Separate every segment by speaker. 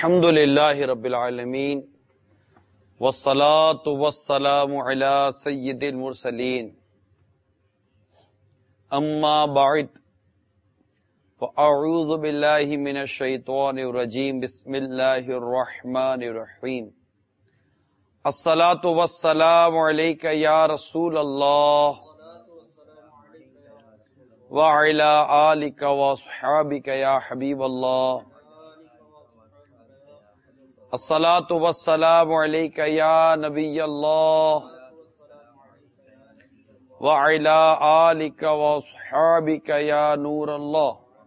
Speaker 1: الحمد للہ رب العالمین والصلاة والسلام علی سید المرسلین اما بعد فاعوذ باللہ من الشیطان الرجیم بسم اللہ الرحمن الرحیم الصلاة والسلام علیک یا رسول اللہ وعلی آلک واصحابک یا حبیب اللہ الصلاة والسلام علیک یا نبی اللہ وعلی آلک واصحابک یا نور اللہ۔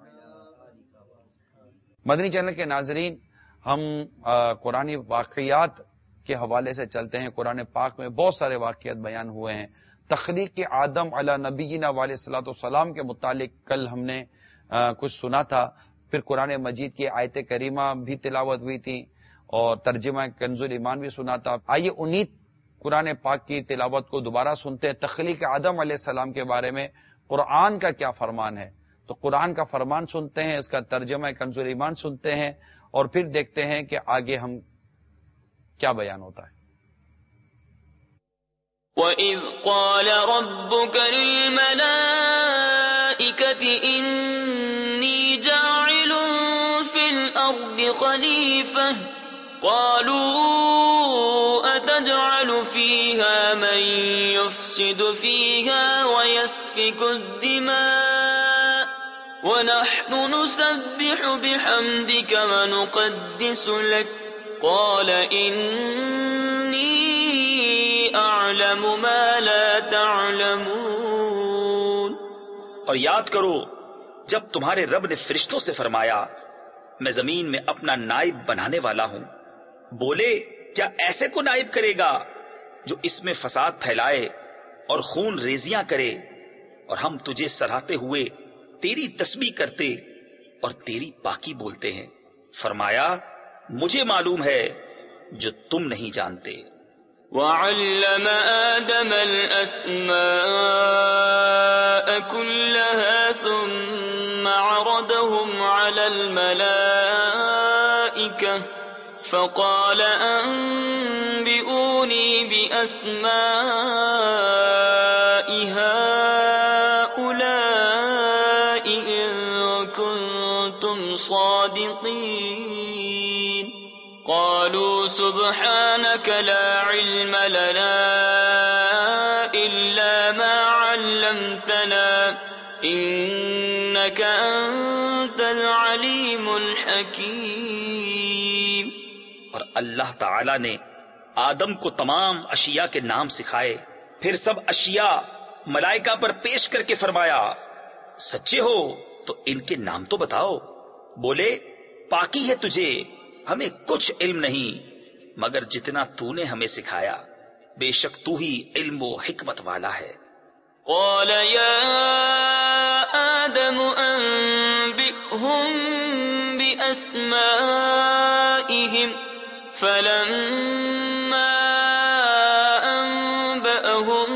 Speaker 1: مدنی چینل کے ناظرین، ہم قرآن واقعات کے حوالے سے چلتے ہیں۔ قرآن پاک میں بہت سارے واقعات بیان ہوئے ہیں۔ تخلیق آدم علی نبینا علیہ الصلوۃ والسلام کے متعلق کل ہم نے کچھ سنا تھا، پھر قرآن مجید کی آیت کریمہ بھی تلاوت ہوئی تھی اور ترجمہ کنز الایمان بھی سنا تھا۔ آئیے انہی قرآن پاک کی تلاوت کو دوبارہ سنتے ہیں۔ تخلیق آدم علیہ السلام کے بارے میں قرآن کا کیا فرمان ہے، تو قرآن کا فرمان سنتے ہیں، اس کا ترجمہ کنز الایمان سنتے ہیں اور پھر دیکھتے ہیں کہ آگے ہم کیا بیان ہوتا ہے۔
Speaker 2: وَإِذْ قَالَ رَبُّكَ لِلْمَلَائِكَةِ إِنِّي جَاعِلٌ فِي الْأَرْضِ خَلِيفَةً قَالُوا أَتَجْعَلُ فِيهَا مَن يُفْسِدُ فِيهَا وَيَسْفِكُ الدِّمَاءَ وَنَحْنُ نُسَبِّحُ بِحَمْدِكَ وَنُقَدِّسُ لَكَ قَالَ إِنِّي أَعْلَمُ مَا لَا تَعْلَمُونَ۔
Speaker 3: اور یاد کرو جب تمہارے رب نے فرشتوں سے فرمایا میں زمین میں اپنا نائب بنانے والا ہوں، بولے کیا ایسے کو نائب کرے گا جو اس میں فساد پھیلائے اور خون ریزیاں کرے، اور ہم تجھے سراہتے ہوئے تیری تسبیح کرتے اور تیری پاکی بولتے ہیں۔ فرمایا مجھے معلوم ہے جو تم نہیں جانتے۔
Speaker 2: وَعَلَّمَ آدَمَ الْأَسْمَاءَ كُلَّهَا ثُمَّ عَرَضَهُمْ عَلَى الْمَلَائِكَةِ فَقَالَ أَنبِئُونِي بِأَسْمَاءِ هَؤُلَاءِ إِن كُنتُمْ صَادِقِينَ قَالُوا سُبْحَانَكَ لَا عِلْمَ لَنَا إِلَّا مَا عَلَّمْتَنَا إِنَّكَ أَنتَ الْعَلِيمُ الْحَكِيمُ۔
Speaker 3: اور اللہ تعالی نے آدم کو تمام اشیاء کے نام سکھائے، پھر سب اشیاء ملائکہ پر پیش کر کے فرمایا سچے ہو تو ان کے نام تو بتاؤ۔ بولے پاکی ہے تجھے، ہمیں کچھ علم نہیں مگر جتنا تو نے ہمیں سکھایا، بے شک تو ہی علم و حکمت والا ہے۔
Speaker 2: قال يا آدم أنبئهم بأسمائهم فلما أنبأهم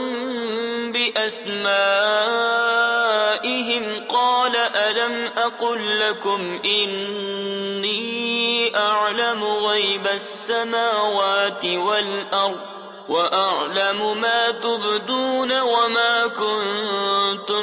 Speaker 2: بأسمائهم قال ألم أقل لكم إني أعلم غيب السماوات والأرض وأعلم ما تبدون وما كنتم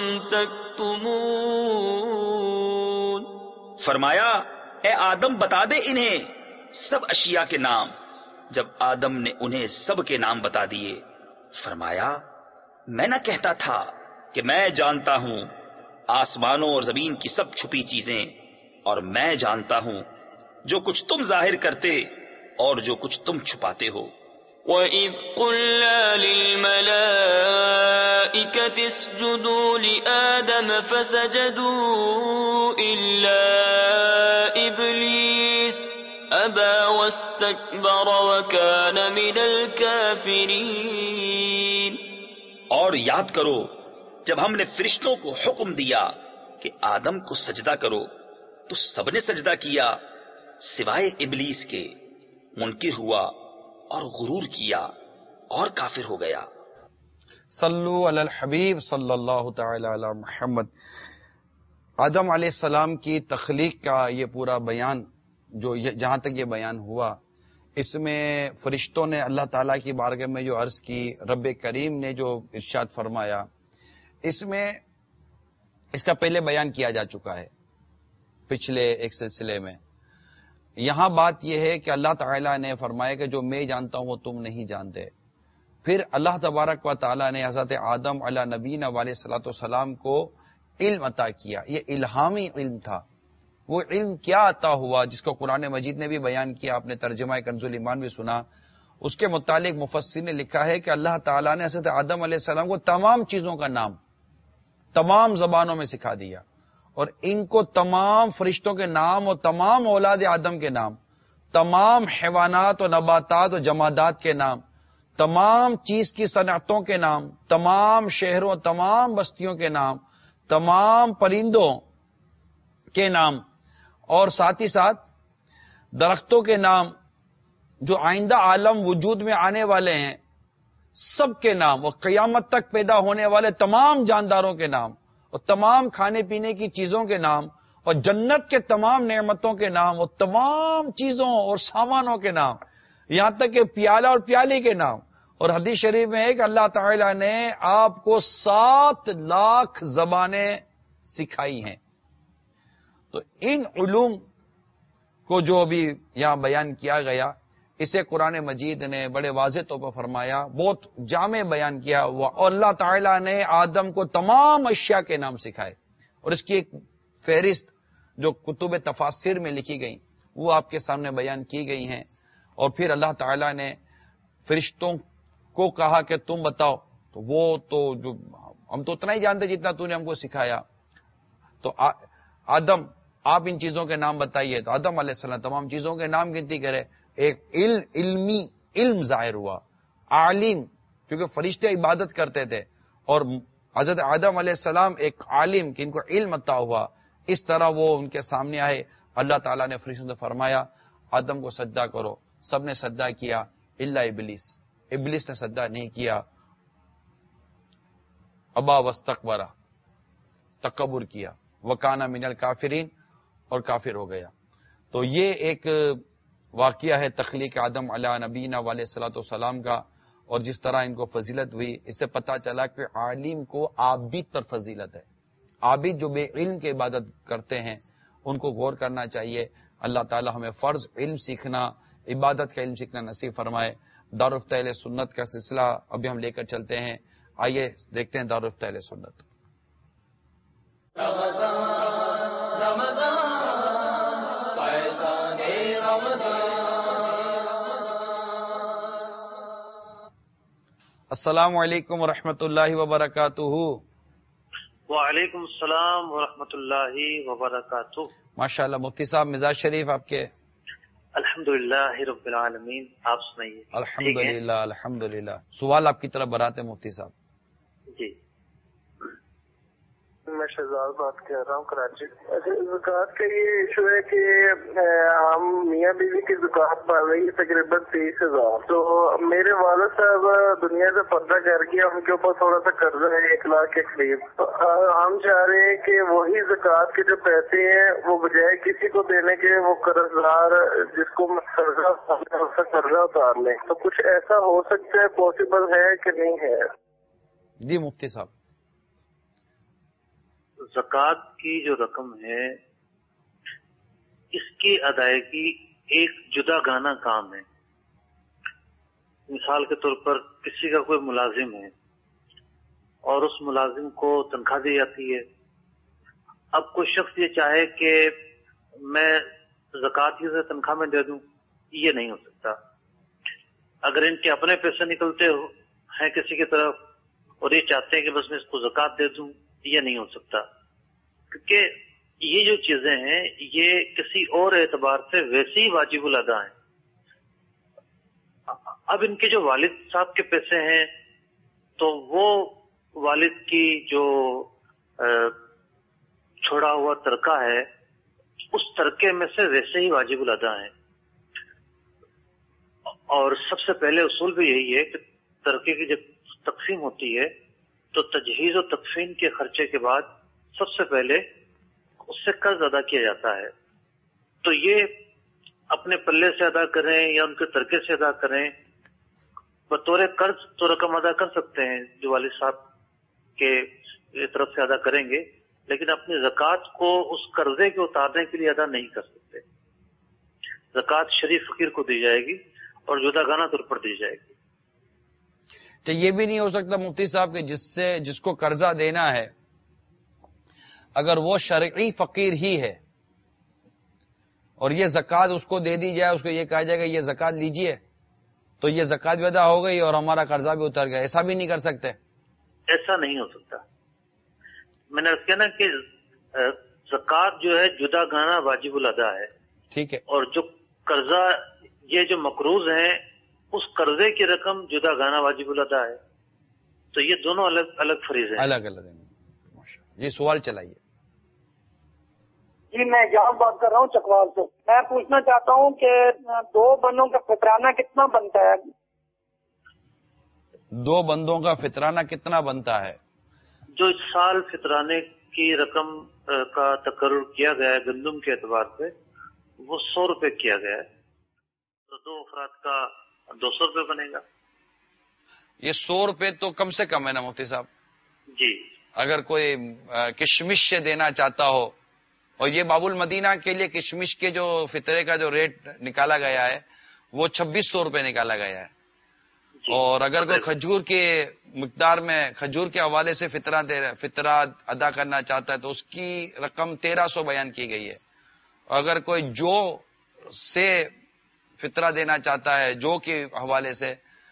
Speaker 2: تكتمون۔
Speaker 3: فرمایا اے آدم بتا دے انہیں سب اشیاء کے نام۔ جب آدم نے انہیں سب کے نام بتا دیے، فرمایا میں نہ کہتا تھا کہ میں جانتا ہوں آسمانوں اور زمین کی سب چھپی چیزیں، اور میں جانتا ہوں جو کچھ تم ظاہر کرتے اور جو کچھ تم چھپاتے ہو۔
Speaker 2: وَإِذْ قُلْنَا لِلْمَلَائِكَةِ اسْجُدُوا لِآدَمَ فَسَجَدُوا إِلَّا إِبْلِيسَ أَبَى وَاسْتَكْبَرَ وَكَانَ مِنَ الْكَافِرِينَ۔
Speaker 3: اور یاد کرو جب ہم نے فرشتوں کو حکم دیا کہ آدم کو سجدہ کرو تو سب نے سجدہ کیا سوائے ابلیس کے، منکر ہوا اور غرور کیا اور کافر ہو گیا۔
Speaker 1: صلو علی الحبیب صلی اللہ تعالی علی محمد۔ آدم علیہ السلام کی تخلیق کا یہ پورا بیان جو جہاں تک یہ بیان ہوا، اس میں فرشتوں نے اللہ تعالیٰ کی بارگاہ میں جو عرض کی، رب کریم نے جو ارشاد فرمایا، اس میں اس کا پہلے بیان کیا جا چکا ہے پچھلے ایک سلسلے میں۔ یہاں بات یہ ہے کہ اللہ تعالیٰ نے فرمایا کہ جو میں جانتا ہوں وہ تم نہیں جانتے۔ پھر اللہ تبارک و تعالیٰ نے حضرت آدم علیہ نبینا علیہ الصلوۃ والسلام کو علم عطا کیا۔ یہ الہامی علم تھا۔ وہ علم کیا عطا ہوا جس کو قرآن مجید نے بھی بیان کیا، آپ نے ترجمہ کنز الایمان بھی سنا۔ اس کے متعلق مفسر نے لکھا ہے کہ اللہ تعالیٰ نے حضرت آدم علیہ السلام کو تمام چیزوں کا نام تمام زبانوں میں سکھا دیا، اور ان کو تمام فرشتوں کے نام اور تمام اولاد آدم کے نام، تمام حیوانات و نباتات و جمادات کے نام، تمام چیز کی صنعتوں کے نام، تمام شہروں تمام بستیوں کے نام، تمام پرندوں کے نام، اور ساتھ ہی ساتھ درختوں کے نام جو آئندہ عالم وجود میں آنے والے ہیں سب کے نام، اور قیامت تک پیدا ہونے والے تمام جانداروں کے نام، اور تمام کھانے پینے کی چیزوں کے نام، اور جنت کے تمام نعمتوں کے نام، اور تمام چیزوں اور سامانوں کے نام، یہاں تک کہ پیالہ اور پیالی کے نام۔ اور حدیث شریف میں ہے کہ اللہ تعالیٰ نے آپ کو 7 لاکھ زبانیں سکھائی ہیں۔ تو ان علوم کو جو ابھی یہاں بیان کیا گیا، اسے قرآن مجید نے بڑے واضح طور پر فرمایا، بہت جامع بیان کیا ہوا، اور اللہ تعالیٰ نے آدم کو تمام اشیاء کے نام سکھائے، اور اس کی ایک فہرست جو کتب تفاسیر میں لکھی گئی وہ آپ کے سامنے بیان کی گئی ہیں۔ اور پھر اللہ تعالیٰ نے فرشتوں کو کہا کہ تم بتاؤ، تو وہ تو جو ہم تو اتنا ہی جانتے جتنا تو نے ہم کو سکھایا، تو آدم آپ ان چیزوں کے نام بتائیے۔ تو آدم علیہ السلام تمام چیزوں کے نام گنتی کرے۔ ایک علمی علم ظاہر ہوا، عالم، کیونکہ فرشتے عبادت کرتے تھے، اور حضرت آدم علیہ السلام ایک عالم کہ ان کو علم عطا ہوا، اس طرح وہ ان کے سامنے آئے۔ اللہ تعالیٰ نے فرشتوں سے فرمایا آدم کو سجدہ کرو، سب نے سجدہ کیا الا ابلیس، ابلیس نے سجدہ نہیں کیا، ابا واستکبر، تکبر کیا، وکانا من الکافرین، اور کافر ہو گیا۔ تو یہ ایک واقعہ ہے تخلیق آدم علیہ نبینا علیہ الصلوۃ والسلام کا، اور جس طرح ان کو فضیلت ہوئی، اس سے پتہ چلا کہ عالم کو عابد پر فضیلت ہے۔ عابد جو بے علم کی عبادت کرتے ہیں ان کو غور کرنا چاہیے۔ اللہ تعالی ہمیں فرض علم سیکھنا، عبادت کا علم سیکھنا نصیب فرمائے۔ دارالفتا اہل سنت کا سلسلہ ابھی ہم لے کر چلتے ہیں، آئیے دیکھتے ہیں دارالفتا اہل سنت۔ السلام علیکم ورحمۃ اللہ وبرکاتہ۔
Speaker 4: وعلیکم السلام ورحمۃ اللہ وبرکاتہ۔
Speaker 1: ماشاء اللہ مفتی صاحب، مزاج شریف آپ کے؟
Speaker 4: الحمدللہ رب العالمین، آپ سنائیے؟
Speaker 1: الحمدللہ الحمدللہ۔ سوال آپ کی طرف براتے ہیں مفتی صاحب؟
Speaker 4: جی،
Speaker 5: میں شہزاد بات کر رہا ہوں کراچی۔ زکوٰۃ کا یہ ایشو ہے کہ ہم میاں بیوی کی زکوٰۃ پڑ رہی ہے تقریباً 30,000، تو میرے والد صاحب دنیا سے پردہ کر کے ان کے اوپر تھوڑا سا قرضہ ہے 1 لاکھ کے قریب۔ ہم چاہ رہے ہیں کہ وہی زکوٰۃ کے جو پیسے ہیں وہ بجائے کسی کو دینے کے وہ قرض دار جس کو قرضہ اتار لیں، تو کچھ ایسا ہو سکتا ہے، پاسبل ہے کہ نہیں ہے؟
Speaker 1: جی مفتی صاحب،
Speaker 4: زکوٰۃ کی جو رقم ہے اس کی ادائیگی ایک جدا گانا کام ہے۔ مثال کے طور پر کسی کا کوئی ملازم ہے اور اس ملازم کو تنخواہ دی جاتی ہے، اب کوئی شخص یہ چاہے کہ میں زکوٰۃ کی تنخواہ میں دے دوں، یہ نہیں ہو سکتا۔ اگر ان کے اپنے پیسے نکلتے ہیں کسی کی طرف اور یہ چاہتے ہیں کہ بس میں اس کو زکوٰۃ دے دوں، یہ نہیں ہو سکتا، کیونکہ یہ جو چیزیں ہیں یہ کسی اور اعتبار سے ویسے ہی واجب الادا ہیں۔ اب ان کے جو والد صاحب کے پیسے ہیں تو وہ والد کی جو چھوڑا ہوا ترکہ ہے اس ترکے میں سے ویسے ہی واجب الادا ہیں، اور سب سے پہلے اصول بھی یہی ہے کہ ترکے کی جب تقسیم ہوتی ہے تو تجہیز و تکفین کے خرچے کے بعد سب سے پہلے اس سے قرض ادا کیا جاتا ہے۔ تو یہ اپنے پلے سے ادا کریں یا ان کے ترکے سے ادا کریں، بطور قرض تو رقم ادا کر سکتے ہیں جو والد صاحب کے طرف سے ادا کریں گے، لیکن اپنی زکوٰۃ کو اس قرضے کے اتارنے کے لیے ادا نہیں کر سکتے۔ زکوٰۃ شریف فقیر کو دی جائے گی اور جداگانہ طور پر دی جائے گی۔
Speaker 1: تو یہ بھی نہیں ہو سکتا مفتی صاحب کہ جس کو قرضہ دینا ہے اگر وہ شرعی فقیر ہی ہے اور یہ زکوٰۃ اس کو دے دی جائے، اس کو یہ کہا جائے گا یہ زکوٰۃ لیجئے، تو یہ زکوٰۃ بھی ادا ہو گئی اور ہمارا قرضہ بھی اتر گیا، ایسا بھی نہیں کر سکتے؟
Speaker 4: ایسا نہیں ہو سکتا۔ میں نے کہا نا کہ زکوٰۃ جو ہے جداگانہ واجب الادا ہے،
Speaker 1: ٹھیک ہے،
Speaker 4: اور جو قرضہ یہ جو مقروض ہیں اس قرضے کی رقم جداگانہ واجب الادا ہے، تو یہ دونوں الگ الگ فریضے ہیں،
Speaker 1: الگ الگ ہیں۔ یہ سوال چلائیے۔
Speaker 6: جی میں جان بات کر رہا ہوں چکوال سے۔ میں پوچھنا چاہتا ہوں کہ 2 بندوں کا فطرانہ کتنا بنتا ہے؟
Speaker 1: 2 بندوں کا فطرانہ کتنا بنتا ہے؟
Speaker 4: جو اس سال فطرانے کی رقم کا تقرر کیا گیا ہے گندم کے اعتبار سے وہ 100 روپے کیا گیا ہے، تو 2 افراد کا 200 روپے بنے گا۔
Speaker 1: یہ 100 روپے تو کم سے کم ہے نا مفتی صاحب؟
Speaker 4: جی،
Speaker 1: اگر کوئی کشمش سے دینا چاہتا ہو، اور یہ باب المدینہ کے لیے کشمش کے جو فطرے کا جو ریٹ نکالا گیا ہے وہ 2600 روپے نکالا گیا ہے، اور اگر کوئی کھجور کے مقدار میں کھجور کے حوالے سے فطرہ ادا کرنا چاہتا ہے تو اس کی رقم 1300 بیان کی گئی ہے، اور اگر کوئی جو سے فطرہ دینا چاہتا ہے جو کے حوالے سے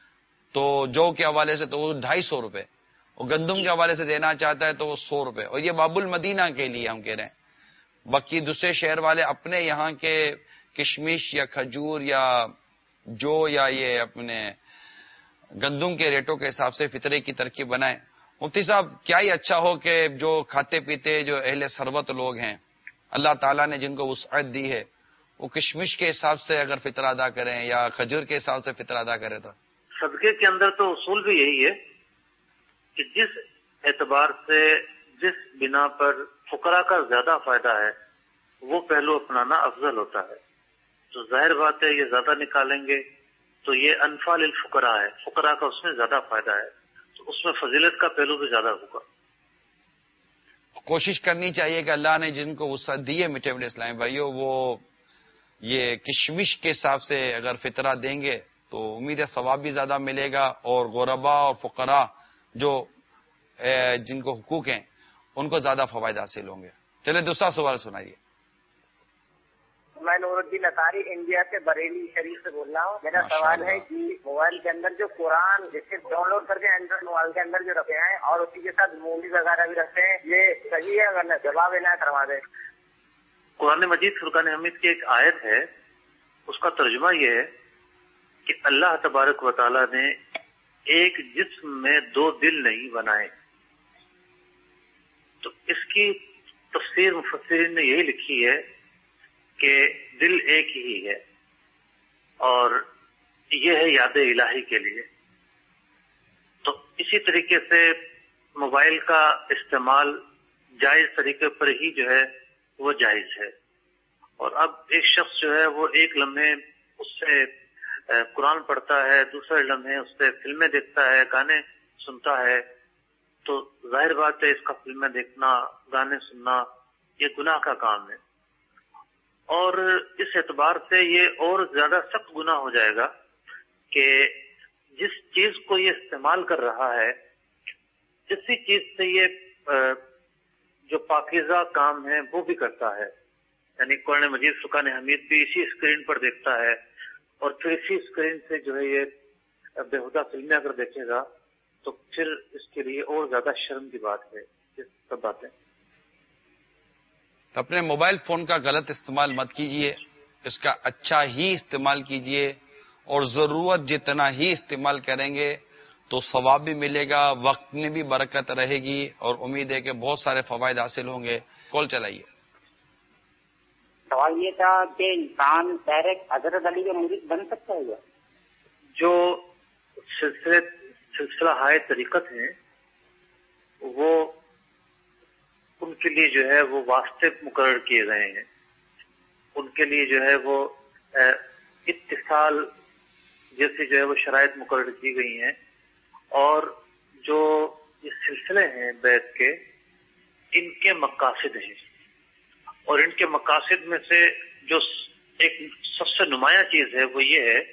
Speaker 1: تو وہ 250 روپے، اور گندم کے حوالے سے دینا چاہتا ہے تو وہ 100 روپے، اور یہ باب المدینہ کے لیے ہم کہہ رہے ہیں۔ باقی دوسرے شہر والے اپنے یہاں کے کشمش یا کھجور یا جو یا یہ اپنے گندم کے ریٹوں کے حساب سے فطرے کی ترکیب بنائیں۔ مفتی صاحب کیا ہی اچھا ہو کہ جو کھاتے پیتے جو اہل ثروت لوگ ہیں اللہ تعالیٰ نے جن کو وسعت دی ہے وہ کشمش کے حساب سے اگر فطرہ ادا کریں یا کھجور کے حساب سے فطرہ ادا کریں تو
Speaker 4: صدقے کے اندر تو اصول بھی یہی ہے کہ جس اعتبار سے جس بنا پر فقراء کا زیادہ فائدہ ہے وہ پہلو اپنانا افضل ہوتا ہے، تو ظاہر بات ہے یہ زیادہ نکالیں گے تو یہ انفع للفقراء ہے، فقراء کا اس میں زیادہ فائدہ ہے، تو اس میں فضیلت کا پہلو بھی زیادہ ہوگا۔
Speaker 1: کوشش کرنی چاہیے کہ اللہ نے جن کو وسعت دی ہے میٹھے میٹھے اسلامی بھائیوں وہ یہ کشمش کے حساب سے اگر فطرہ دیں گے تو امید ہے ثواب بھی زیادہ ملے گا، اور غربا اور فقراء جو جن کو حقوق ہیں ان کو زیادہ فوائد حاصل ہوں گے۔ چلے دوسرا سوال سنائیے۔
Speaker 6: میں نور الدین اطاری انڈیا سے بریلی شریف سے بول رہا ہوں۔ میرا سوال ہے کہ موبائل کے اندر جو قرآن جسے ڈاؤن لوڈ کر کے اینڈرائڈ موبائل کے اندر جو رکھے ہیں اور اسی کے ساتھ مووی وغیرہ بھی رکھتے ہیں، یہ صحیح ہے؟ اگر جواب عنایت کروا دیں۔
Speaker 4: قرآن مجید فرقان حمید کی ایک آیت ہے، اس کا ترجمہ یہ ہے کہ اللہ تبارک و تعالیٰ نے ایک جسم میں 2 دل نہیں بنائے، تو اس کی تفسیر مفسرین نے یہی لکھی ہے کہ دل ایک ہی ہے، اور یہ ہے یاد الہی کے لیے۔ تو اسی طریقے سے موبائل کا استعمال جائز طریقے پر ہی جو ہے وہ جائز ہے، اور اب ایک شخص جو ہے وہ ایک لمحے اس سے قرآن پڑھتا ہے، دوسرے لمحے اس سے فلمیں دیکھتا ہے، گانے سنتا ہے، تو ظاہر بات ہے اس کا فلمیں دیکھنا، گانے سننا یہ گناہ کا کام ہے، اور اس اعتبار سے یہ اور زیادہ سخت گناہ ہو جائے گا کہ جس چیز کو یہ استعمال کر رہا ہے اسی چیز سے یہ جو پاکیزہ کام ہے وہ بھی کرتا ہے، یعنی قرآن مجید فرقان حمید بھی اسی اسکرین پر دیکھتا ہے، اور پھر اسی اسکرین سے جو ہے یہ بےہودہ فلمیں اگر دیکھے گا تو پھر اس کے لیے اور زیادہ شرم کی بات ہے۔ یہ سب باتیں
Speaker 1: اپنے موبائل فون کا غلط استعمال مت کیجیے، اس کا اچھا ہی استعمال کیجیے، اور ضرورت جتنا ہی استعمال کریں گے تو ثواب بھی ملے گا، وقت میں بھی برکت رہے گی، اور امید ہے کہ بہت سارے فوائد حاصل ہوں گے۔ کال چلائیے۔
Speaker 6: سوال یہ تھا کہ انسان ڈائریکٹ حضرت علی کے مرید بن سکتا ہے کیا؟
Speaker 4: جو سلسلہ ہائے طریقت ہیں وہ ان کے لیے جو ہے وہ واسطے مقرر کیے گئے ہیں، ان کے لیے جو ہے وہ اتصال جیسی جو ہے وہ شرائط مقرر کی گئی ہیں، اور جو یہ سلسلے ہیں بیت کے، ان کے مقاصد ہیں، اور ان کے مقاصد میں سے جو ایک سب سے نمایاں چیز ہے وہ یہ ہے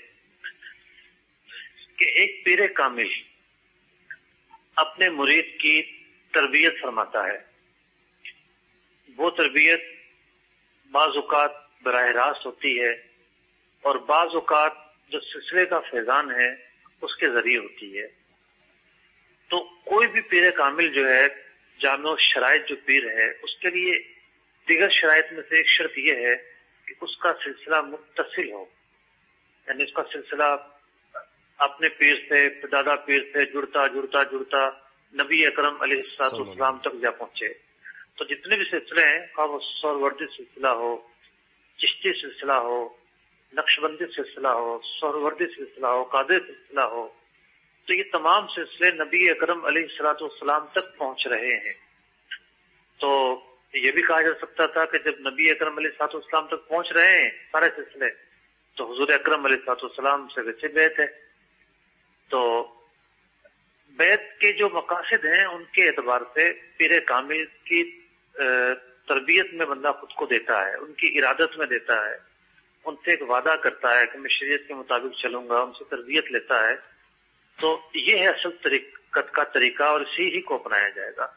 Speaker 4: کہ ایک پیر کامل اپنے مرید کی تربیت فرماتا ہے. وہ تربیت بعض اوقات براہ راست ہوتی ہے، اور بعض اوقات جو سلسلے کا فیضان ہے اس کے ذریعے ہوتی ہے. تو کوئی بھی پیر کامل جو ہے، جامع شرائط جو پیر ہے، اس کے لیے دیگر شرائط میں سے ایک شرط یہ ہے کہ اس کا سلسلہ متصل ہو، یعنی اس کا سلسلہ اپنے پیر سے، دادا پیر سے جڑتا جڑتا جڑتا نبی اکرم علیہ السلام تک جا پہنچے. تو جتنے بھی سلسلے ہیں، خواہ وہ سہروردی سلسلہ ہو، چشتی سلسلہ ہو، نقشبندی سلسلہ ہو، سہروردی سلسلہ ہو، قادری سلسلہ ہو، تو یہ تمام سلسلے نبی اکرم علیہ السلام تک پہنچ رہے ہیں. تو یہ بھی کہا جا سکتا تھا کہ جب نبی اکرم علیہ السلام تک پہنچ رہے ہیں سارے سلسلے، تو حضور اکرم علیہ السلام سے ویسے بیعت ہے. تو بیعت کے جو مقاصد ہیں ان کے اعتبار سے پیر کامل کی تربیت میں بندہ خود کو دیتا ہے، ان کی ارادت میں دیتا ہے، ان سے ایک وعدہ کرتا ہے کہ میں شریعت کے مطابق چلوں گا، ان سے تربیت لیتا ہے. تو یہ ہے اصل طریقت کا طریقہ، اور اسی ہی کو اپنایا جائے گا.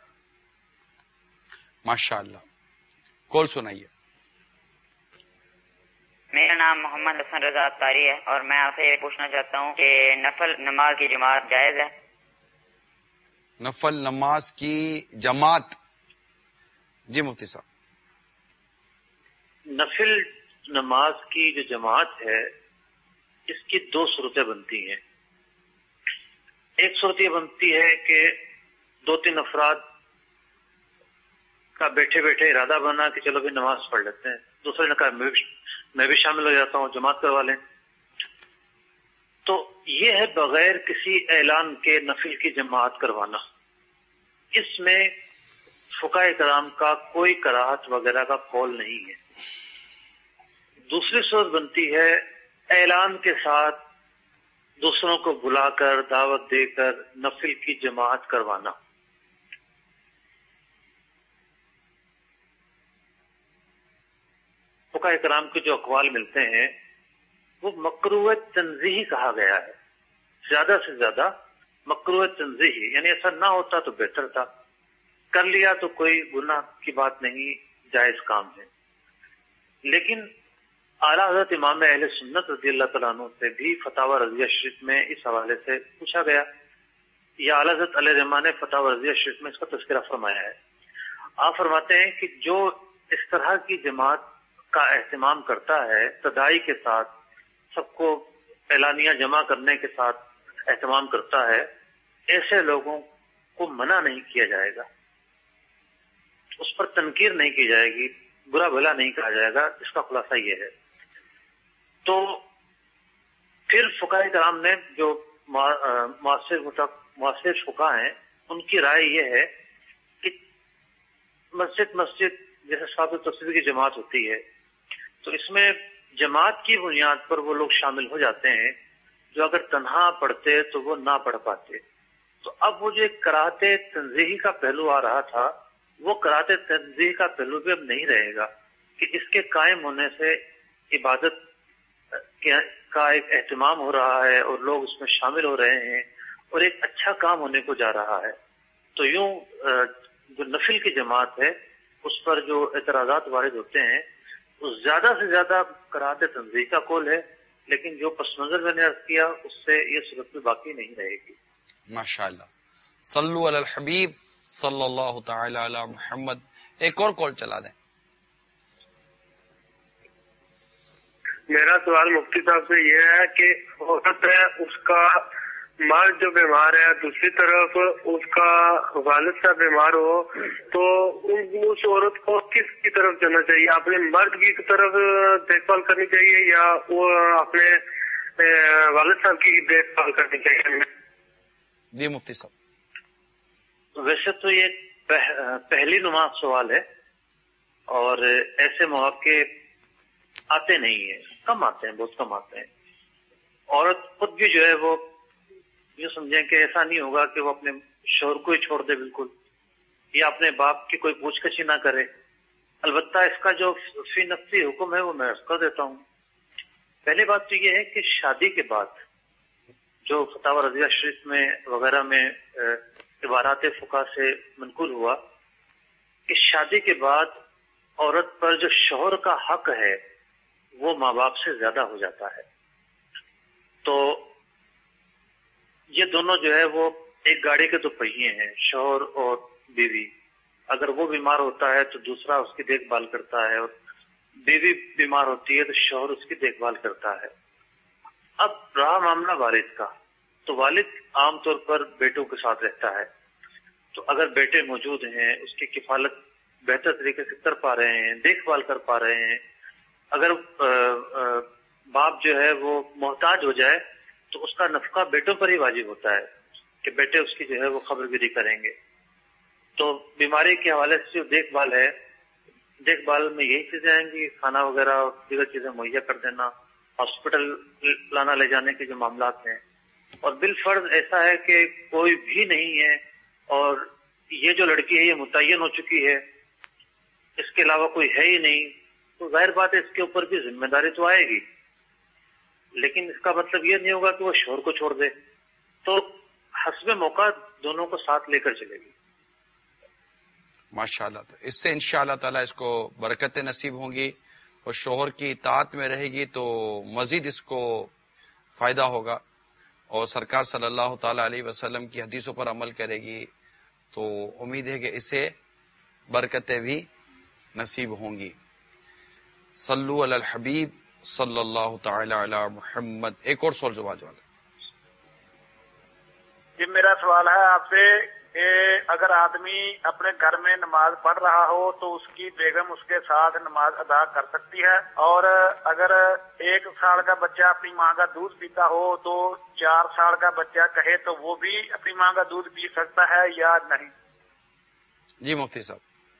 Speaker 1: ماشاء اللہ. کال سنائیے.
Speaker 7: میرا نام محمد حسن رضا اتاری ہے، اور میں آپ سے یہ پوچھنا چاہتا ہوں کہ نفل نماز کی جماعت جائز ہے؟
Speaker 1: نفل نماز کی جماعت؟ جی مفتی صاحب.
Speaker 4: نفل نماز کی جو جماعت ہے اس کی دو صورتیں بنتی ہیں. ایک صورت یہ بنتی ہے کہ 2-3 افراد کا بیٹھے بیٹھے ارادہ بنا کہ چلو بھی نماز پڑھ لیتے ہیں، دوسرے نے کہا میں بھی شامل ہو جاتا ہوں، جماعت کروا لیں. تو یہ ہے بغیر کسی اعلان کے نفل کی جماعت کروانا. اس میں فقہاء کرام کا کوئی کراہت وغیرہ کا قول نہیں ہے. دوسری صورت بنتی ہے اعلان کے ساتھ دوسروں کو بلا کر دعوت دے کر نفل کی جماعت کروانا. فقہاء کرام کے جو اقوال ملتے ہیں وہ مکروہ تنزیہی کہا گیا ہے، زیادہ سے زیادہ مکروہ تنزیہی، یعنی ایسا نہ ہوتا تو بہتر تھا، کر لیا تو کوئی گناہ کی بات نہیں، جائز کام ہے. لیکن اعلیٰ حضرت امام اہل سنت رضی اللہ تعالیٰ عنہ سے بھی فتاوی رضیہ شریف میں اس حوالے سے پوچھا گیا، یا اعلیٰ حضرت علیہ رحمٰن نے فتاوی رضیہ شریف میں اس کا تذکرہ فرمایا ہے. آپ فرماتے ہیں کہ جو اس طرح کی جماعت کا اہتمام کرتا ہے، تدائی کے ساتھ سب کو اعلانیہ جمع کرنے کے ساتھ اہتمام کرتا ہے، ایسے لوگوں کو منع نہیں کیا جائے گا، اس پر تنقیر نہیں کی جائے گی، برا بھلا نہیں کہا جائے گا. اس کا خلاصہ یہ ہے. تو پھر فقہاء کرام نے جو معاصر فقہاء ہیں ان کی رائے یہ ہے کہ مسجد جیسے صلاۃ التسبیح کی جماعت ہوتی ہے تو اس میں جماعت کی بنیاد پر وہ لوگ شامل ہو جاتے ہیں جو اگر تنہا پڑھتے تو وہ نہ پڑھ پاتے. تو اب وہ جو ایک کراہت تنزیہی کا پہلو آ رہا تھا وہ کراہت تنزیہی کا پہلو بھی اب نہیں رہے گا کہ اس کے قائم ہونے سے عبادت کا ایک اہتمام ہو رہا ہے اور لوگ اس میں شامل ہو رہے ہیں اور ایک اچھا کام ہونے کو جا رہا ہے. تو یوں جو نفل کی جماعت ہے اس پر جو اعتراضات وارد ہوتے ہیں وہ زیادہ سے زیادہ کراہت تنزیہ کا قول ہے، لیکن جو پس منظر میں نے عرض کیا اس سے یہ صورت میں باقی نہیں رہے گی.
Speaker 1: ماشاءاللہ. صلو علی الحبیب صلی اللہ تعالی علی محمد. ایک اور کال چلا دیں.
Speaker 5: میرا سوال مفتی صاحب سے یہ ہے کہ عورت ہے اس کا مرد جو بیمار ہے، دوسری طرف اس کا والد صاحب بیمار ہو، تو اس عورت کو کس کی طرف جانا چاہیے؟ اپنے مرد کی طرف دیکھ بھال کرنی چاہیے یا وہ اپنے والد صاحب کی دیکھ بھال کرنی چاہیے؟
Speaker 1: جی مفتی صاحب.
Speaker 4: ویسے تو یہ پہلی نماز سوال ہے، اور ایسے مواقع آتے نہیں ہیں، کم آتے ہیں، بہت کم آتے ہیں. عورت خود بھی جو ہے وہ یہ سمجھیں کہ ایسا نہیں ہوگا کہ وہ اپنے شوہر کو ہی چھوڑ دے بالکل، یا اپنے باپ کی کوئی پوچھ گچھ نہ کرے. البتہ اس کا جو فی نفسی حکم ہے وہ میں اس کو دیتا ہوں. پہلی بات تو یہ ہے کہ شادی کے بعد جو فتاوی رضیہ شریف میں وغیرہ میں عبارات فقہ سے منقول ہوا کہ شادی کے بعد عورت پر جو شوہر کا حق ہے وہ ماں باپ سے زیادہ ہو جاتا ہے. تو یہ دونوں جو ہے وہ ایک گاڑی کے دو پہیے ہیں، شوہر اور بیوی. اگر وہ بیمار ہوتا ہے تو دوسرا اس کی دیکھ بھال کرتا ہے، اور بیوی بیمار ہوتی ہے تو شوہر اس کی دیکھ بھال کرتا ہے. اب رہا معاملہ والد کا، تو والد عام طور پر بیٹوں کے ساتھ رہتا ہے. تو اگر بیٹے موجود ہیں اس کی کفالت بہتر طریقے سے کر پا رہے ہیں، دیکھ بھال کر پا رہے ہیں. اگر باپ جو ہے وہ محتاج ہو جائے تو اس کا نفقہ بیٹوں پر ہی واجب ہوتا ہے کہ بیٹے اس کی جو ہے وہ خبر گیری کریں گے. تو بیماری کے حوالے سے جو دیکھ بھال ہے، دیکھ بھال میں یہی چیزیں آئیں گی، کھانا وغیرہ اور دیگر چیزیں مہیا کر دینا، ہاسپٹل لانا لے جانے کے جو معاملات ہیں. اور بالفرض ایسا ہے کہ کوئی بھی نہیں ہے اور یہ جو لڑکی ہے یہ متعین ہو چکی ہے، اس کے علاوہ کوئی ہے ہی نہیں، تو ظاہر بات ہے اس کے اوپر بھی ذمہ داری تو آئے گی. لیکن اس کا مطلب یہ نہیں ہوگا کہ وہ شوہر کو چھوڑ دے. تو حسب موقع دونوں کو ساتھ لے کر چلے گی.
Speaker 1: ماشاءاللہ. تو اس سے انشاءاللہ تعالی اس کو برکتیں نصیب ہوں گی اور شوہر کی اطاعت میں رہے گی تو مزید اس کو فائدہ ہوگا، اور سرکار صلی اللہ تعالی علیہ وسلم کی حدیثوں پر عمل کرے گی تو امید ہے کہ اسے برکتیں بھی نصیب ہوں گی. صلو علی الحبیب صلی اللہ تعالی علی محمد. ایک اور سوال جواب والا.
Speaker 8: جی میرا سوال ہے آپ سے کہ اگر آدمی اپنے گھر میں نماز پڑھ رہا ہو تو اس کی بیگم اس کے ساتھ نماز ادا کر سکتی ہے، اور اگر 1 سال کا بچہ اپنی ماں کا دودھ پیتا ہو تو 4 سال کا بچہ کہے تو وہ بھی اپنی ماں کا دودھ پی سکتا ہے یا نہیں؟
Speaker 1: جی مفتی صاحب.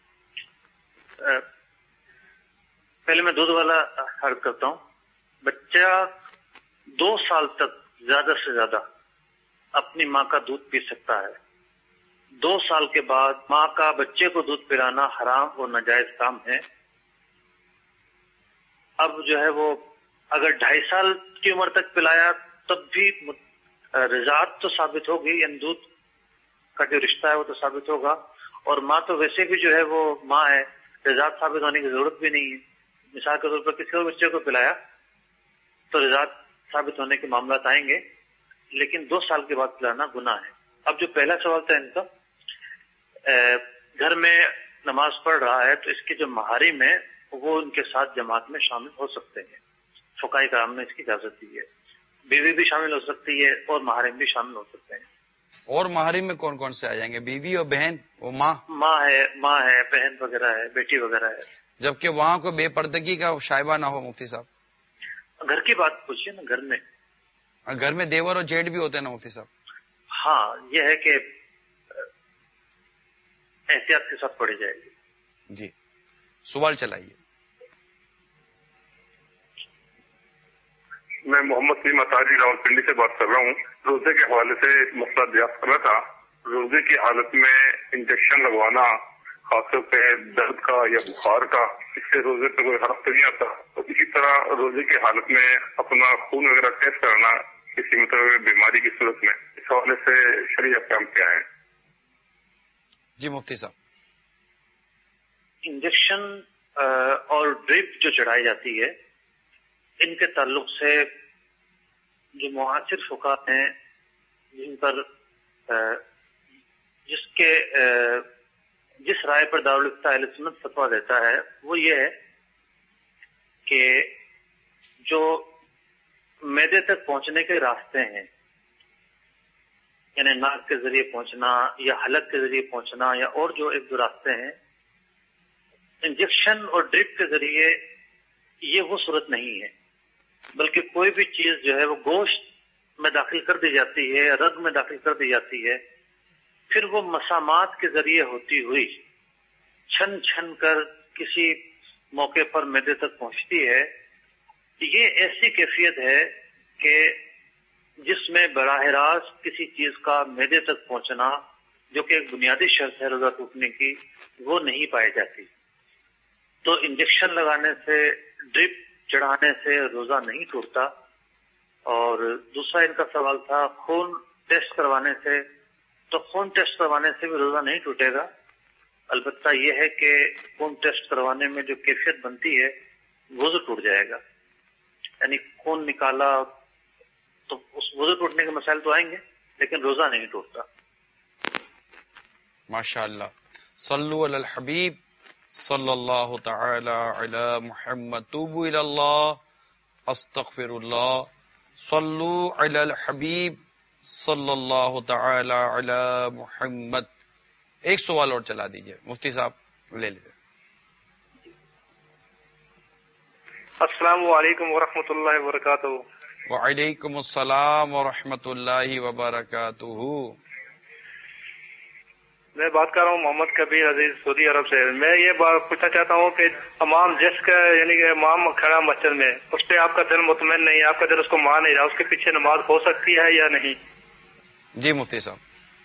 Speaker 4: پہلے میں دودھ والا عرض کرتا ہوں. بچہ 2 سال تک زیادہ سے زیادہ اپنی ماں کا دودھ پی سکتا ہے. 2 سال کے بعد ماں کا بچے کو دودھ پلانا حرام اور ناجائز کام ہے. اب جو ہے وہ اگر 2.5 سال کی عمر تک پلایا تب بھی رضاعت تو ثابت ہوگی، یعنی دودھ کا جو رشتہ ہے وہ تو ثابت ہوگا. اور ماں تو ویسے بھی جو ہے وہ ماں ہے، رضاعت ثابت ہونے کی ضرورت بھی نہیں ہے. مثال کے طور پر کسی اور بچے کو پلایا تو رضاعت ثابت ہونے کے معاملات آئیں گے، لیکن 2 سال کے بعد پلانا گناہ ہے. اب جو پہلا سوال تھا ان کا، گھر میں نماز پڑھ رہا ہے تو اس کے جو محارم ہیں وہ ان کے ساتھ جماعت میں شامل ہو سکتے ہیں. فقہاء کرام نے اس کی اجازت دی ہے. بیوی بھی شامل ہو سکتی ہے اور محارم بھی شامل ہو سکتے ہیں.
Speaker 1: اور محارم میں کون کون سے آ جائیں گے؟ بیوی اور بہن اور
Speaker 4: ماں ہے، بہن وغیرہ ہے، بیٹی وغیرہ ہے.
Speaker 1: جبکہ وہاں کوئی بے پردگی کا شائبہ نہ ہو. مفتی صاحب
Speaker 4: گھر کی بات پوچھیے نا. گھر میں
Speaker 1: دیور اور جیٹ بھی ہوتے ہیں نا مفتی صاحب.
Speaker 4: ہاں یہ ہے کہ احتیاط کے ساتھ پڑھی جائے گی.
Speaker 1: جی سوال چلائیے.
Speaker 9: میں محمد سلیم اطاری راولپنڈی سے بات کر رہا ہوں. روزے کے حوالے سے مسئلہ دریافت کر رہا تھا. روزے کی حالت میں انجیکشن لگوانا، خاص طور پہ درد کا یا بخار کا، اس سے روزے پہ کوئی حرف تو نہیں آتا. تو اسی طرح روزے کی حالت میں اپنا خون وغیرہ ٹیسٹ کرنا کسی مطلب بیماری کی صورت میں، اس حوالے سے شرعی احکام کیا ہے؟
Speaker 1: جی مفتی صاحب.
Speaker 4: انجیکشن اور ڈرپ جو چڑھائی جاتی ہے ان کے تعلق سے جو معاصر فقہاء ہیں جن پر جس رائے پر دارالفتہ اہل سنت فتویٰ دیتا ہے وہ یہ ہے کہ جو معدے تک پہنچنے کے راستے ہیں، یعنی ناک کے ذریعے پہنچنا یا حلق کے ذریعے پہنچنا یا اور جو 1-2 راستے ہیں، انجیکشن اور ڈرپ کے ذریعے یہ وہ صورت نہیں ہے، بلکہ کوئی بھی چیز جو ہے وہ گوشت میں داخل کر دی جاتی ہے، رگ میں داخل کر دی جاتی ہے، پھر وہ مسامات کے ذریعے ہوتی ہوئی چھن چھن کر کسی موقع پر معدے تک پہنچتی ہے یہ ایسی کیفیت ہے کہ جس میں براہ راست کسی چیز کا معدے تک پہنچنا، جو کہ ایک بنیادی شرط ہے روزہ ٹوٹنے کی، وہ نہیں پائی جاتی. تو انجیکشن لگانے سے، ڈرپ چڑھانے سے روزہ نہیں ٹوٹتا. اور دوسرا ان کا سوال تھا خون ٹیسٹ کروانے سے، تو خون ٹیسٹ کروانے سے بھی روزہ نہیں ٹوٹے گا. البتہ یہ ہے کہ خون ٹیسٹ کروانے میں جو کیفیت بنتی ہے وضو ٹوٹ جائے گا. یعنی خون نکالا تو اس وضو ٹوٹنے کے مسائل تو آئیں گے، لیکن روزہ نہیں ٹوٹتا.
Speaker 1: ماشاءاللہ. صلو علی الحبیب صلی اللہ تعالی علی محمد. توبوا الی اللہ استغفر اللہ. صلو علی الحبیب صلی اللہ تعالی علی محمد. ایک سوال اور چلا دیجئے مفتی صاحب، لے لیجیے.
Speaker 10: السلام علیکم ورحمۃ اللہ وبرکاتہ.
Speaker 1: وعلیکم السلام ورحمۃ اللہ وبرکاتہ.
Speaker 10: میں بات کر رہا ہوں محمد کبیر عزیز سعودی عرب سے. میں یہ بات پوچھنا چاہتا ہوں کہ امام جس کا یعنی کہ امام کھڑا مسجد میں، اس پہ آپ کا دل مطمئن نہیں، آپ کا دل اس کو مان نہیں رہا، اس کے پیچھے نماز ہو سکتی ہے یا نہیں؟
Speaker 1: جی مفتی صاحب.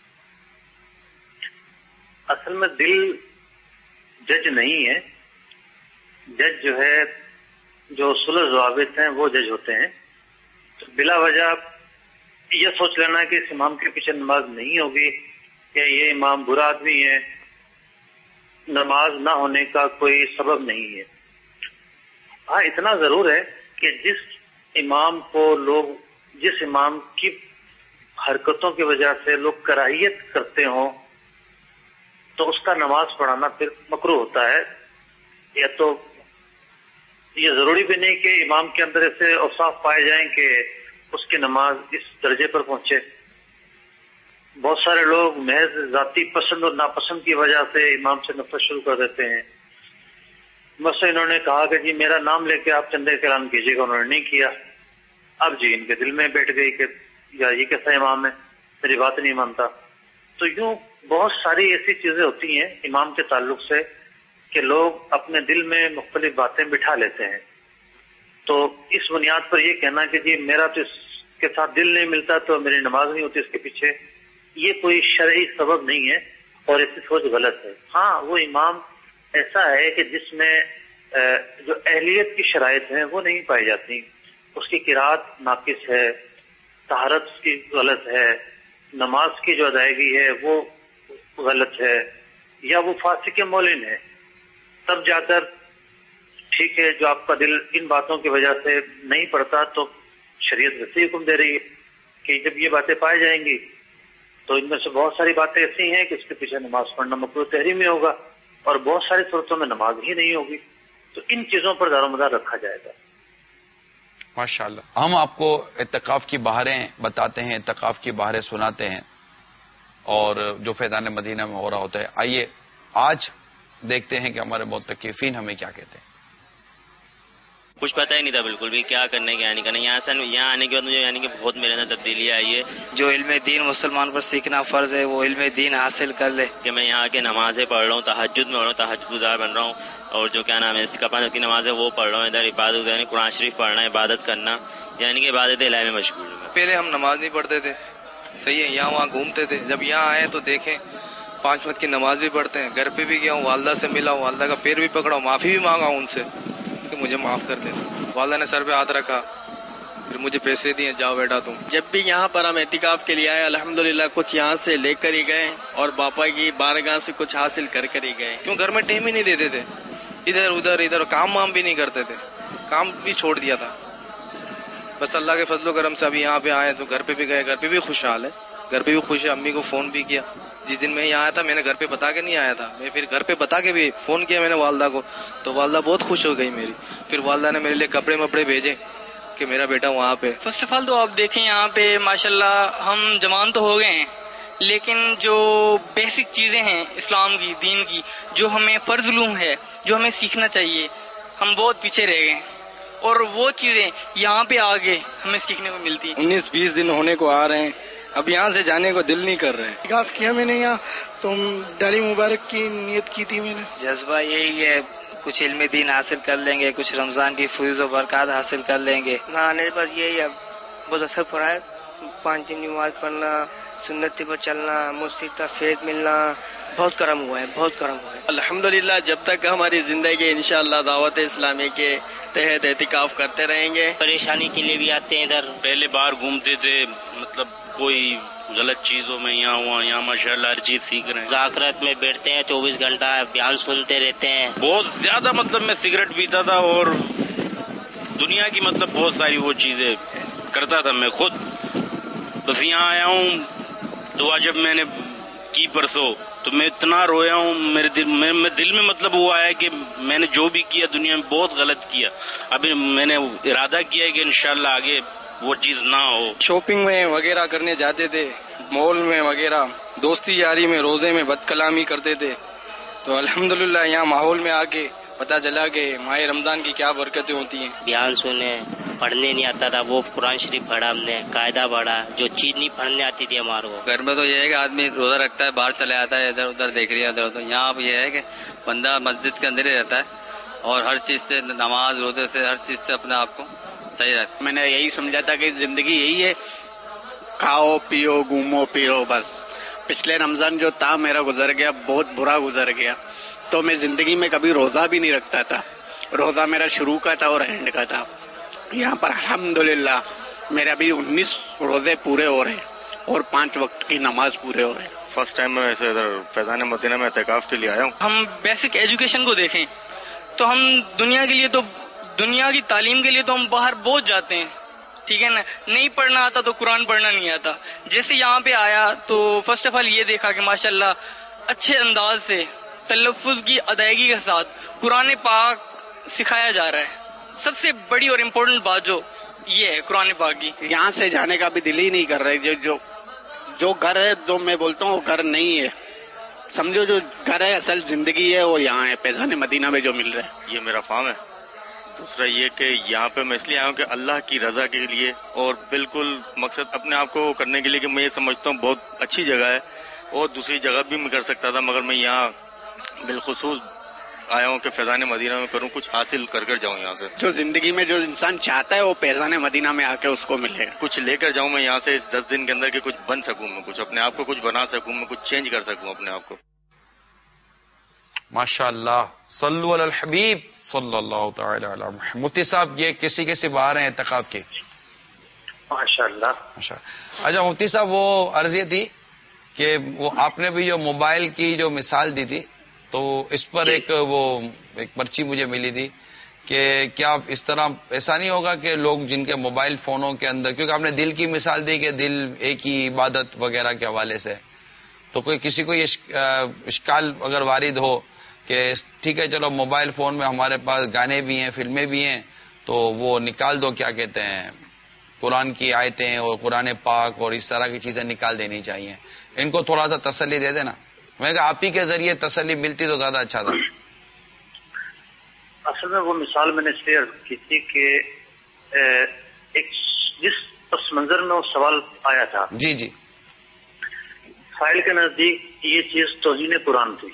Speaker 4: اصل میں دل جج نہیں ہے. جج جو ہے، جو اصول و ضوابط ہیں وہ جج ہوتے ہیں. تو بلا وجہ یہ سوچ لینا کہ اس امام کے پیچھے نماز نہیں ہوگی کہ یہ امام برا آدمی ہے، نماز نہ ہونے کا کوئی سبب نہیں ہے. ہاں اتنا ضرور ہے کہ جس امام کی حرکتوں کی وجہ سے لوگ کراہیت کرتے ہوں تو اس کا نماز پڑھانا پھر مکروہ ہوتا ہے. یا تو یہ ضروری بھی نہیں کہ امام کے اندر ایسے اوصاف پائے جائیں کہ اس کی نماز اس درجے پر پہنچے. بہت سارے لوگ محض ذاتی پسند اور ناپسند کی وجہ سے امام سے نفرت شروع کر دیتے ہیں. مثلا انہوں نے کہا کہ جی میرا نام لے کے آپ چندے کا اعلان کیجیے گا، انہوں نے نہیں کیا. اب جی ان کے دل میں بیٹھ گئی کہ یا یہ کیسا امام ہے، میری بات نہیں مانتا. تو یوں بہت ساری ایسی چیزیں ہوتی ہیں امام کے تعلق سے کہ لوگ اپنے دل میں مختلف باتیں بٹھا لیتے ہیں. تو اس بنیاد پر یہ کہنا کہ جی میرا تو اس کے ساتھ دل نہیں ملتا تو میری نماز نہیں ہوتی اس کے پیچھے، یہ کوئی شرعی سبب نہیں ہے اور ایسی سوچ غلط ہے. ہاں وہ امام ایسا ہے کہ جس میں جو اہلیت کی شرائط ہیں وہ نہیں پائی جاتی. اس کی قرات ناقص ہے، طہارت اس کی غلط ہے، نماز کی جو ادائیگی ہے وہ غلط ہے، یا وہ فاسق مولن ہے. تب جا کر ٹھیک ہے، جو آپ کا دل ان باتوں کی وجہ سے نہیں پڑتا تو شریعت ویسے حکم دے رہی ہے کہ جب یہ باتیں پائی جائیں گی تو ان میں سے بہت ساری باتیں ایسی ہیں کہ اس کے پیچھے نماز پڑھنا مکروہ تحریمی ہوگا اور بہت ساری صورتوں میں نماز ہی نہیں ہوگی. تو ان چیزوں پر دار و مدار رکھا جائے گا.
Speaker 1: ماشاءاللہ. ہم آپ کو اعتکاف کی بہاریں بتاتے ہیں، اعتکاف کی بہاریں سناتے ہیں اور جو فیضان مدینہ میں ہو رہا ہوتا ہے. آئیے آج دیکھتے ہیں کہ ہمارے معتکفین ہمیں کیا کہتے ہیں.
Speaker 11: کچھ پتہ ہی نہیں تھا بالکل بھی کیا کرنے کیا نہیں کرنا. یہاں آنے کے بعد مجھے یعنی کہ بہت میرے اندر تبدیلی آئی ہے.
Speaker 12: جو علم دین مسلمان پر سیکھنا فرض ہے وہ علم دین حاصل کر لے.
Speaker 11: کہ میں یہاں کے نمازیں پڑھ رہا ہوں، تہجد میں پڑھ رہا ہوں، تہجد گزار بن رہا ہوں، اور جو کیا نام ہے اس کا 5 وقت کی نماز ہے وہ پڑھ رہا ہوں. ادھر عبادت یعنی قرآن شریف پڑھنا، عبادت کرنا، یعنی کہ عبادت الہی میں مشغول ہوں.
Speaker 12: پہلے ہم نماز نہیں پڑھتے تھے، صحیح ہے، یہاں وہاں گھومتے تھے. جب یہاں آئے تو دیکھیں 5 وقت کی نماز بھی پڑھتے ہیں. گھر پہ بھی گیا ہوں، والدہ سے ملا ہوں، والدہ کا پیر بھی پکڑا ہوں، معافی بھی مانگا ہوں ان سے کہ مجھے معاف کر دیں. والدہ نے سر پہ ہاتھ رکھا، پھر مجھے پیسے دیے، جاؤ بیٹا تم.
Speaker 13: جب بھی یہاں پر ہم اعتکاف کے لیے آئے الحمدللہ کچھ یہاں سے لے کر ہی گئے اور باپا کی بارگاہ سے کچھ حاصل کر ہی گئے.
Speaker 12: کیوں گھر میں ٹائم ہی نہیں دیتے تھے، ادھر کام وام بھی نہیں کرتے تھے، کام بھی چھوڑ دیا تھا. بس اللہ کے فضل و کرم سے ابھی یہاں پہ آئے تو گھر پہ بھی گئے، گھر پہ بھی خوشحال ہے، گھر پہ بھی خوش ہے. امی کو فون بھی کیا جس دن میں یہاں آیا تھا، میں نے گھر پہ بتا کے نہیں آیا تھا، میں پھر گھر پہ بتا کے بھی فون کیا میں نے والدہ کو، تو والدہ بہت خوش ہو گئی میری. پھر والدہ نے میرے لیے کپڑے مپڑے بھیجے کہ میرا بیٹا وہاں پہ.
Speaker 13: فرسٹ آف آل تو آپ دیکھیں یہاں پہ ماشاءاللہ ہم جوان تو ہو گئے ہیں، لیکن جو بیسک چیزیں ہیں اسلام کی، دین کی، جو ہمیں فرض علوم ہے، جو ہمیں سیکھنا چاہیے، ہم بہت پیچھے رہ گئے اور وہ چیزیں یہاں پہ آگے ہمیں سیکھنے کو ملتی ہیں.
Speaker 12: 19-20 دن ہونے کو آ رہے ہیں، اب یہاں سے جانے کو دل نہیں کر رہے.
Speaker 14: اعتکاف کیا میں نے یہاں تو ڈالی مبارک کی نیت کی تھی میں نے.
Speaker 12: جذبہ یہی ہے
Speaker 13: کچھ علم دین حاصل کر لیں گے، کچھ رمضان کی فیض و برکات حاصل کر لیں گے.
Speaker 14: آنے کے بعد یہی ہے، بہت اثر پڑا ہے. 5 دن نماز پڑھنا، سنت پر چلنا، مسجد کا فیض ملنا، بہت کرم ہوا ہے، بہت کرم ہوا ہے.
Speaker 15: الحمدللہ جب تک ہماری زندگی انشاءاللہ دعوت اسلامی کے تحت اعتکاف کرتے رہیں گے.
Speaker 16: پریشانی کے لیے بھی آتے ہیں ادھر.
Speaker 11: پہلے بار گھومتے تھے، مطلب کوئی غلط چیزوں میں یہاں ہوا، یہاں ماشاءاللہ ہر چیز سیکھ رہے ہیں.
Speaker 16: ذاکرت میں بیٹھتے ہیں، 24 گھنٹہ بیان سنتے رہتے ہیں.
Speaker 11: بہت زیادہ مطلب میں سگریٹ پیتا تھا اور دنیا کی مطلب بہت ساری وہ چیزیں کرتا تھا میں خود. بس یہاں آیا ہوں، دعا جب میں نے کی پرسوں تو میں اتنا رویا ہوں، میرے دل میں مطلب وہ آیا کہ میں نے جو بھی کیا دنیا میں بہت غلط کیا. ابھی میں نے ارادہ کیا ہے کہ انشاءاللہ آگے وہ چیز نہ ہو.
Speaker 12: شاپنگ میں وغیرہ کرنے جاتے تھے، مال میں وغیرہ، دوستی یاری میں روزے میں بد کلامی کرتے تھے. تو الحمدللہ یہاں ماحول میں آ کے پتہ چلا کہ ماہ رمضان کی کیا برکتیں ہوتی ہیں.
Speaker 16: بیان سنے، پڑھنے نہیں آتا تھا، وہ قرآن شریف پڑھا ہم نے، قاعدہ پڑھا، جو چیز نہیں پڑھنے آتی تھی ہمارے کو.
Speaker 15: گھر میں تو یہ ہے کہ آدمی روزہ رکھتا ہے، باہر چلے آتا ہے، ادھر ادھر دیکھ لیا ادھر ادھر. یہاں اب یہ ہے کہ بندہ مسجد کے اندر ہی رہتا ہے اور ہر چیز سے، نماز روزے سے، ہر چیز سے اپنے آپ کو صحیح رکھتا ہے.
Speaker 17: میں نے یہی سمجھا تھا کہ زندگی یہی ہے، کھاؤ پیو گھومو پیو بس. پچھلے رمضان جو تھا میرا گزر گیا، بہت برا گزر گیا. تو میں زندگی میں کبھی روزہ بھی نہیں رکھتا تھا. روزہ میرا شروع کا تھا اور اینڈ کا تھا. یہاں پر الحمدللہ میرے ابھی 19 روزے پورے ہو رہے ہیں اور 5 وقت کی نماز پورے ہو رہے ہیں.
Speaker 18: فرسٹ ٹائم میں ایسے ادھر فیضان مدینہ میں اعتکاف کے لیے آیا ہوں.
Speaker 13: ہم بیسک ایجوکیشن کو دیکھیں تو ہم دنیا کے لیے تو، دنیا کی تعلیم کے لیے تو ہم باہر بہت جاتے ہیں، ٹھیک ہے نا. نہیں پڑھنا آتا تو قرآن پڑھنا نہیں آتا. جیسے یہاں پہ آیا تو فرسٹ آف آل یہ دیکھا کہ ماشاءاللہ اچھے انداز سے تلفظ کی ادائیگی کے ساتھ قرآن پاک سکھایا جا رہا ہے. سب سے بڑی اور امپورٹنٹ بات جو یہ ہے قرآن پاک کی.
Speaker 17: یہاں سے جانے کا بھی دل ہی نہیں کر رہے. جو گھر ہے، جو میں بولتا ہوں وہ گھر نہیں ہے، سمجھو جو گھر ہے اصل زندگی ہے وہ یہاں ہے، فیضان مدینہ میں جو مل رہا ہے.
Speaker 18: یہ میرا فارم ہے. دوسرا یہ کہ یہاں پہ میں اس لیے آیا ہوں کہ اللہ کی رضا کے لیے اور بالکل مقصد اپنے آپ کو کرنے کے لیے کہ میں یہ سمجھتا ہوں بہت اچھی جگہ ہے اور دوسری جگہ بھی میں کر سکتا تھا، مگر میں یہاں بالخصوص آیا ہوں کہ فیضان مدینہ میں کروں، کچھ حاصل کر جاؤں یہاں سے.
Speaker 17: جو زندگی میں جو انسان چاہتا ہے وہ فیضان مدینہ میں آ کے اس کو ملے گا.
Speaker 18: کچھ لے کر جاؤں میں یہاں سے 10 دن کے اندر کہ کچھ بن سکوں، میں کچھ اپنے آپ کو کچھ بنا سکوں، میں کچھ چینج کر سکوں اپنے آپ کو.
Speaker 1: ماشاء اللہ، صلو علی الحبیب صلی اللہ تعالی علی محمد. مفتی صاحب یہ کسی باہر ہیں اعتکاف کے؟
Speaker 4: ماشاء اللہ.
Speaker 1: اچھا مفتی صاحب، وہ عرض یہ تھی کہ وہ آپ نے بھی جو موبائل کی جو مثال دی تھی تو اس پر ایک پرچی مجھے ملی تھی کہ کیا اس طرح ایسا نہیں ہوگا کہ لوگ جن کے موبائل فونوں کے اندر، کیونکہ آپ نے دل کی مثال دی کہ دل ایک ہی عبادت وغیرہ کے حوالے سے، تو کسی کو یہ اشکال اگر وارد ہو کہ ٹھیک ہے چلو موبائل فون میں ہمارے پاس گانے بھی ہیں، فلمیں بھی ہیں، تو وہ نکال دو، کیا کہتے ہیں، قرآن کی آیتیں اور قرآن پاک اور اس طرح کی چیزیں نکال دینی چاہیے. ان کو تھوڑا سا تسلی دے دینا. میں کہا آپ ہی کے ذریعے تسلی ملتی تو زیادہ اچھا تھا.
Speaker 4: اصل میں وہ مثال میں نے اس لیے کی تھی کہ ایک جس پس منظر میں وہ سوال آیا تھا،
Speaker 1: جی
Speaker 4: فائل کے نزدیک یہ چیز توہین قرآن تھی.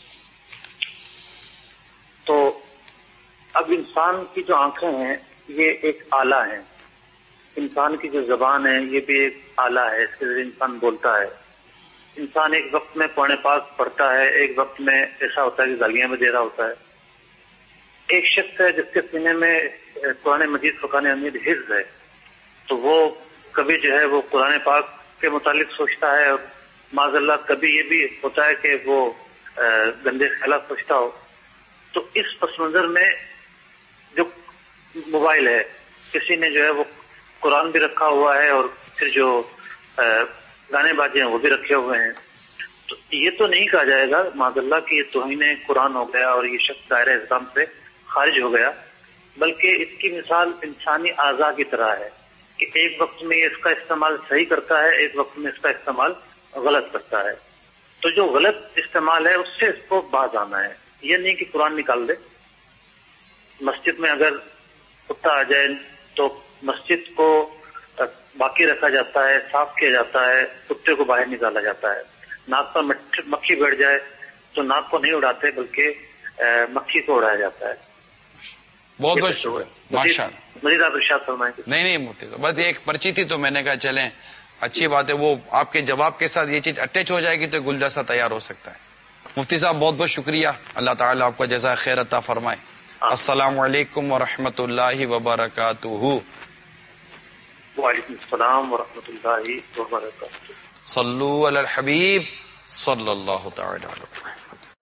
Speaker 4: تو اب انسان کی جو آنکھیں ہیں یہ ایک آلہ ہے، انسان کی جو زبان ہے یہ بھی ایک آلہ ہے، اس کے ذریعے انسان بولتا ہے. انسان ایک وقت میں قرآن پاک پڑھتا ہے، ایک وقت میں ایسا ہوتا ہے کہ گالیاں میں دے رہا ہوتا ہے. ایک شخص ہے جس کے سینے میں قرآن مجید فرقان حمید حفظ ہے، تو وہ کبھی جو ہے وہ قرآن پاک کے متعلق سوچتا ہے، اور معاذ اللہ کبھی یہ بھی ہوتا ہے کہ وہ گندے خیالات سوچتا ہو. تو اس پس منظر میں جو موبائل ہے، کسی نے جو ہے وہ قرآن بھی رکھا ہوا ہے اور پھر جو گانے باجے ہیں وہ بھی رکھے ہوئے ہیں. تو یہ تو نہیں کہا جائے گا معاذ اللہ کہ یہ توہین قرآن ہو گیا اور یہ شخص دائرہ الزام سے خارج ہو گیا، بلکہ اس کی مثال انسانی اعضاء کی طرح ہے کہ ایک وقت میں یہ اس کا استعمال صحیح کرتا ہے، ایک وقت میں اس کا استعمال غلط کرتا ہے. تو جو غلط استعمال ہے اس سے اس کو باز آنا ہے. یہ نہیں کہ قرآن نکال دے. مسجد میں اگر کتا آ جائے تو مسجد کو باقی رکھا جاتا ہے، صاف کیا جاتا ہے، کتے کو باہر نکالا جاتا ہے. ناک پر مکھی بیٹھ جائے تو ناک کو نہیں اڑاتے بلکہ مکھی کو اڑایا جاتا ہے.
Speaker 1: بہت بہت شکریہ. ماشاء اللہ.
Speaker 4: مزید آپ ارشاد فرمائیں.
Speaker 1: نہیں مفتی صاحب، بس ایک پرچی تھی تو میں نے کہا چلیں اچھی بات ہے، وہ آپ کے جواب کے ساتھ یہ چیز اٹیچ ہو جائے گی تو گلدستہ تیار ہو سکتا ہے. مفتی صاحب بہت بہت شکریہ، اللہ تعالیٰ آپ کا جزائے خیر عطا فرمائے. السلام علیکم ورحمۃ اللہ وبرکاتہ.
Speaker 4: وعلیکم السلام ورحمۃ اللہ وبرکاتہ.
Speaker 1: صلو علی الحبیب صلی اللہ تعالی علیہ وسلم.